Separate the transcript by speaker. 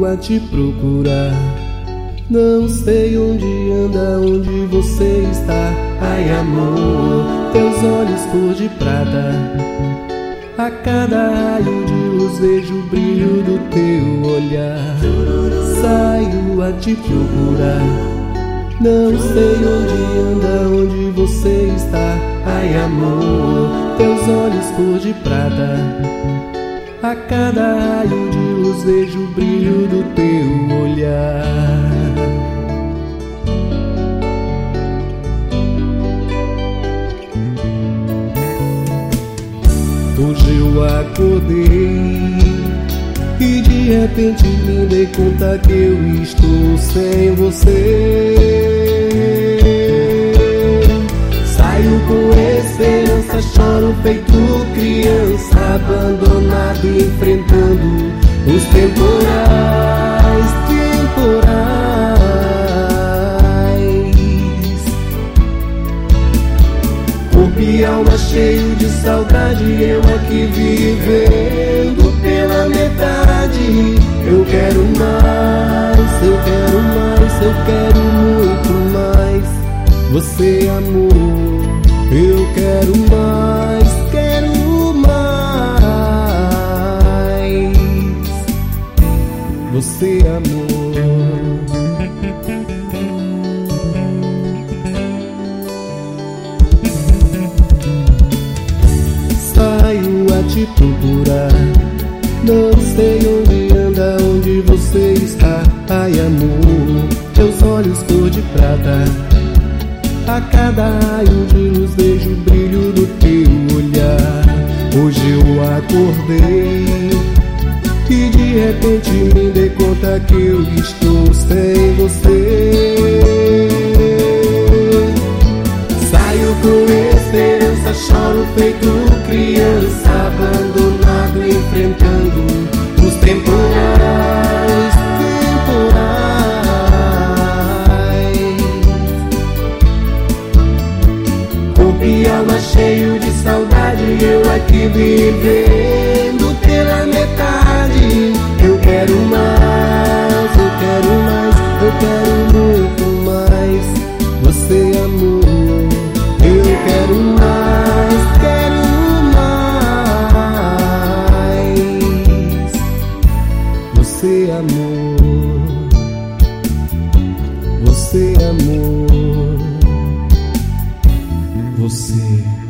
Speaker 1: a te procurar. Não sei onde anda, onde você está. Ai amor, teus olhos cor de prata. A cada raio de luz vejo o brilho do teu olhar. Saio a te procurar. Não sei onde anda, onde você está. Ai amor, teus olhos cor de prata. A cada raio de luz vejo o brilho do teu olhar. Hoje eu acordei e de repente me dei conta que eu estou sem você. Saio com esperança, choro feito criança, abandonado, enfrentando os temporais, corpo e alma cheio de saudade, eu aqui vivendo pela metade. Eu quero mais, eu quero mais, eu quero muito mais. Você amor, eu quero mais, quero mais. Você amor. Saio a te procurar. Não sei onde anda, onde você está. Ai amor, teus olhos cor de prata. A cada raio de luz vejo o brilho do teu olhar. Hoje eu acordei e de repente me dei conta que eu estou sem você. Saio com esperança, choro feito criança, abandonado, enfrentando os temporais, corpo e alma cheio de saudade, eu aqui vivendo pela metade. Eu quero mais, eu quero mais, eu quero muito mais. Você amor, eu quero mais, quero mais. Você amor, você amor, você.